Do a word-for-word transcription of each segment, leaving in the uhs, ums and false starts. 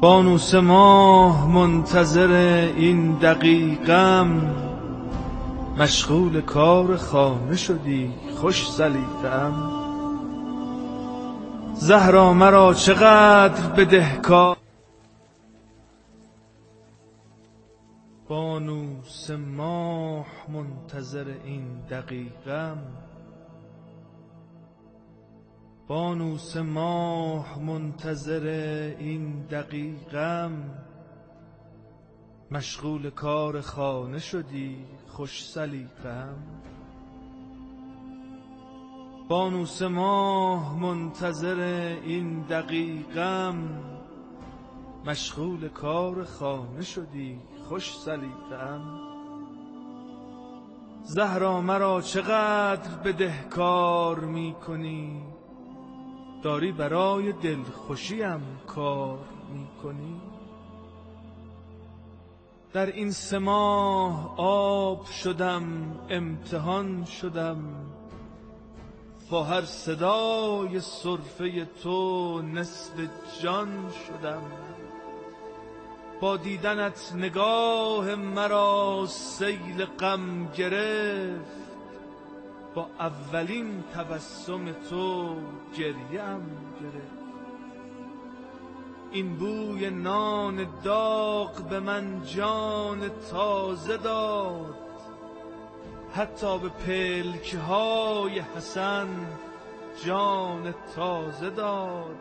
بانوس ماه منتظر این دقیقم، مشغول کار خانه شدی خوش سلیقه‌ام. زهرا مرا چقدر بدهکار، بانوس ماه منتظر این دقیقم. بانوس ماه منتظر این دقیقم، مشغول کار خانه شدی خوش سلیقه‌ام. بانوس ماه منتظر این دقیقم، مشغول کار خانه شدی خوش سلیقه‌ام. زهرا مرا چقدر بدهکار می کنی، داری برای دلخوشیم کار می کنی. در این سه ماه آب شدم امتحان شدم، با هر صدای سرفه تو نصف جان شدم. با دیدنت نگاه مرا سیل غم گرفت، با اولین تبسم تو گریم گرفت. این بوی نان داغ به من جان تازه داد، حتی به پلک های حسن جان تازه داد.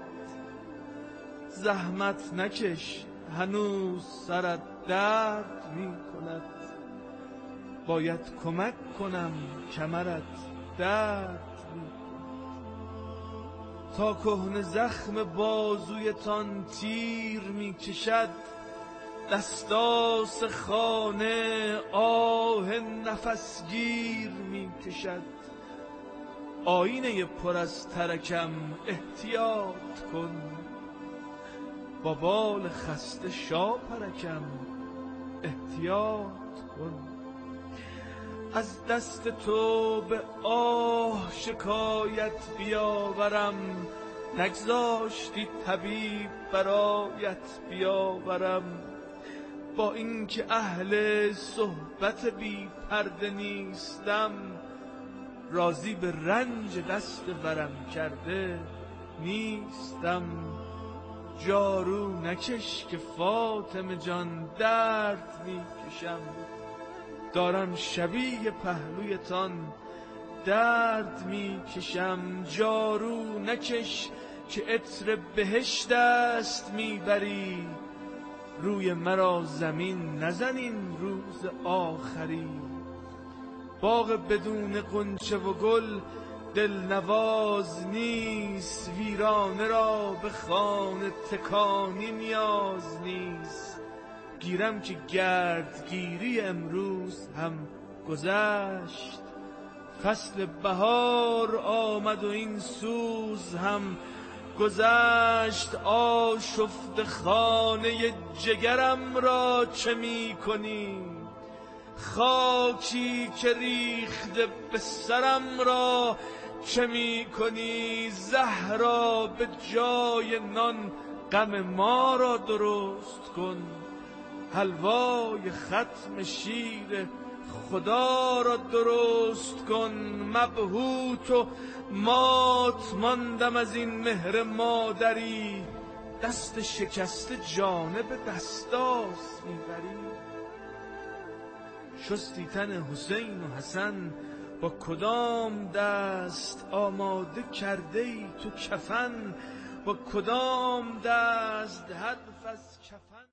زحمت نکش هنوز سرت درد می کند، باید کمک کنم کمرت درد می کند. تا کهنه زخم بازویتان تیر می کشد، دستاس خانه آه نفسگیر می کشد. آینه پر از ترکم احتیاط کن، با بال خسته شاپرکم احتیاط کن. از دست تو به آه شکایت بیاورم، نگذاشتی طبیب برایت بیاورم. با اینکه اهل صحبت بی پرده نیستم، راضی به رنج دست ورم کرده نیستم. جارو نکش که فاطمه جان درد میکشم، دارم شبیه پهلویتان درد میکشم. جارو نکش که عطر بهشت است میبری، روی مرا زمین نزن این روز آخری. باغ بدون غنچه و گل دلنواز نیست، ویرانه را به خانه تکانی نیاز نیست. گیرم که گردگیری امروز هم گذشت، فصل بهار آمد و این سوز هم گذشت. آشفته خانه جگرم را چه می کنی، خاکی که ریخته به سرم را چه می کنی. زهرا به جای نان غم ما را درست کن، حلوای ختم شیر خدا را درست کن. مبهوت و مات ماندم از این مهر مادری، دست شکسته جانب دستاس میبری. شستی تن حسین و حسن با کدام دست، آماده کرده ای تو کفن با کدام دست. حرف از کفن